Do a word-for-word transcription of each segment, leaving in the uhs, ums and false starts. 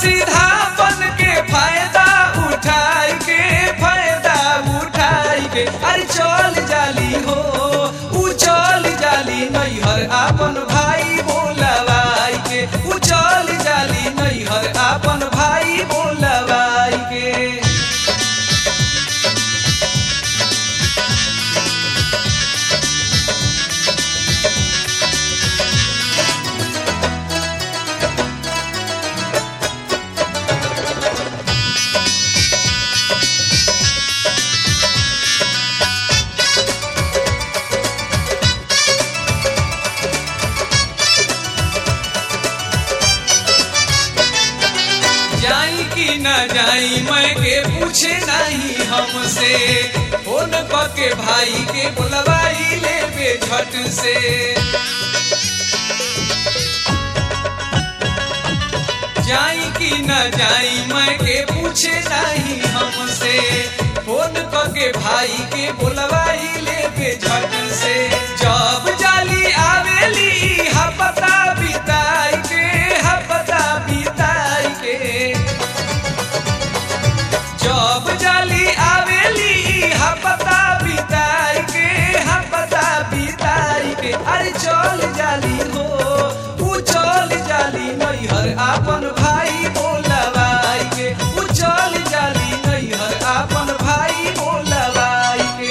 सीधापन के फायदा उठाई के फायदा उठाई के अरे चल जाली हो उ चल जाली नैहर आपन भाई बोलवाई के उ चल जाली नैहर आपन भाई बोलवाई के। जाई कि न जाई मैं के पूछे नहीं हमसे फोन के भाई के बुलवाई ले बे झट से। जाई कि न जाई मैं के पूछे नहीं हमसे फोन के भाई के बुलवाई ले बे झट से। जब जाली आवेली हा पता बिताई के हा पता बिताई के जब जाली आवेली हा पता बिताई के हा पता बिताई के अरे चल जाली हो उ चल जाली नैहर आपन भाई बोलवाई के उ चल जाली नैहर आपन भाई बोलवाई के।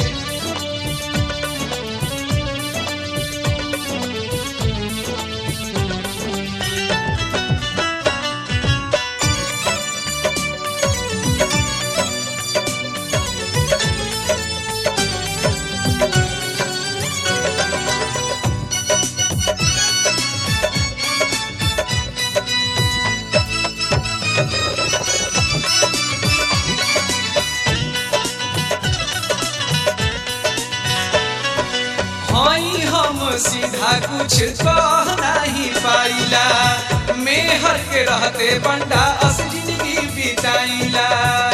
हई हम सीधा कुछ कह नहीं पाइला मेहर के रहते बंडा अस जिंदगी बिताइला।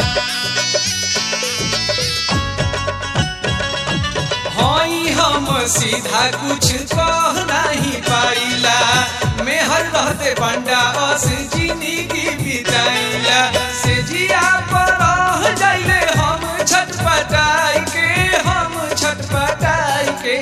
हई हम सीधा कुछ कह नहीं पाइला मेहर रहते बंडा अस जिंदगी बिताइला। से जिया पर रह जाइले हम छटपटाई के हम छटपटाई के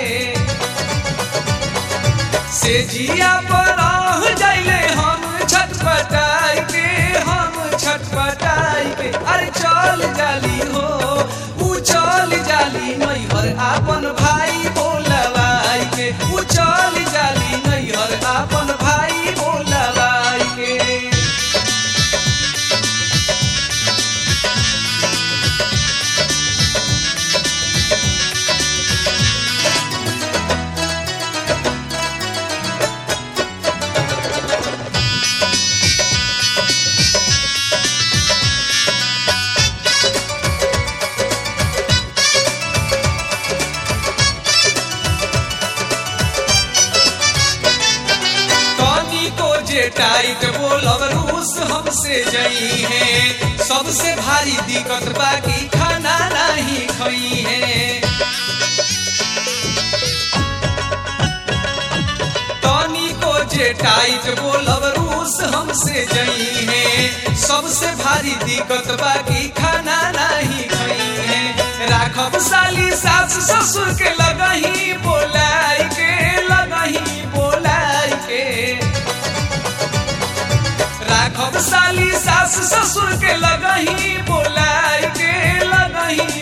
से जिया पर रह जाइले हम छटपटाई के हम छटपटाई के अरे चल जाली हो उ चल जाली नैहर आपन भाई बोलवाई के उ चल जाली नैहर आपन भाई बोलवाई के। टाइट बोलब रूस हमसे जई है सबसे भारी दिक्कत बाकी खाना नहीं खई है। तनी को जे टाइट बोलब रूस हमसे जई है सबसे भारी दिक्कत बाकी खाना नहीं खई है। राखब साली सास ससुर के लगही बोलाई के लगही बोलाई के राखब साली सास ससुर के लगही बोलाई के लगही